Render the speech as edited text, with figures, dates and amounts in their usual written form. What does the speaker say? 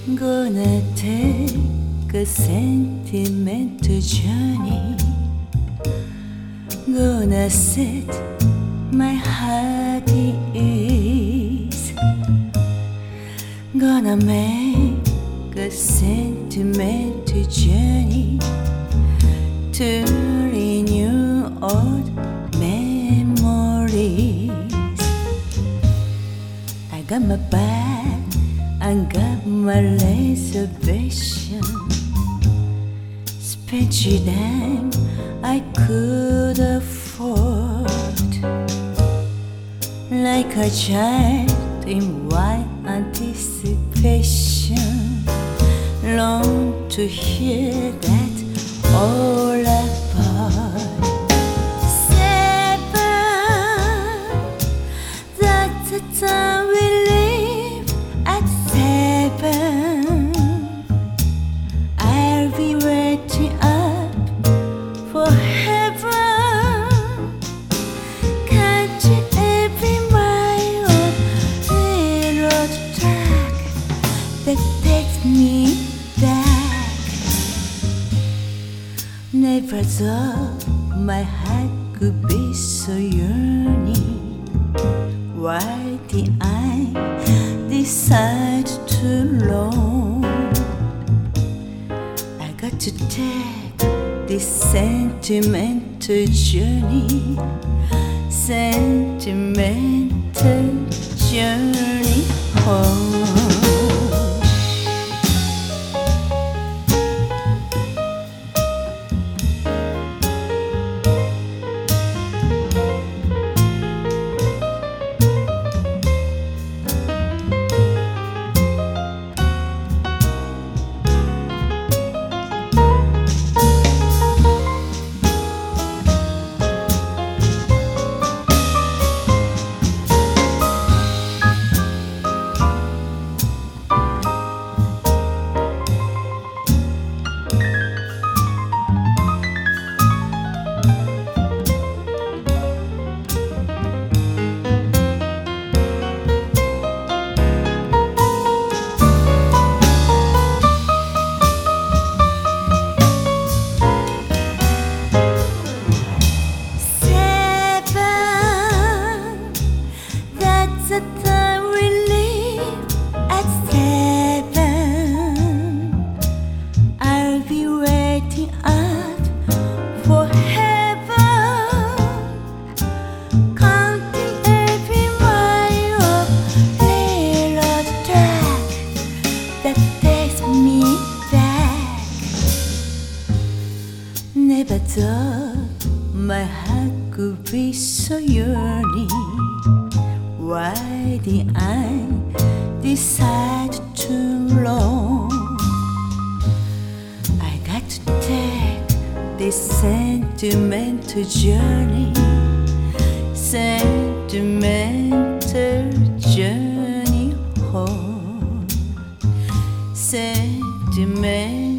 Gonna take a sentimental journey. Gonna set my heart at ease. Gonna make a sentimental journey to renew old memories. I got my bag, I got my reservation. Spent your dime I could afford. Like a child in wild anticipation, long to hear that all apart. 7, that's the time we live at 7. I'll be waiting up for heaven. Catching every mile of railroad track that takes me back. Never thought my heart could be so yearning. Why did I decide to roam? I got to take this sentimental journey, sentimental journey home. The time we live at 7. I'll be waiting up for heaven, counting every mile of railroad track that takes me back. Never thought my heart could be so yearning. Why did I decide to roam? I got to take this sentimental journey, sentimental journey home, sentimental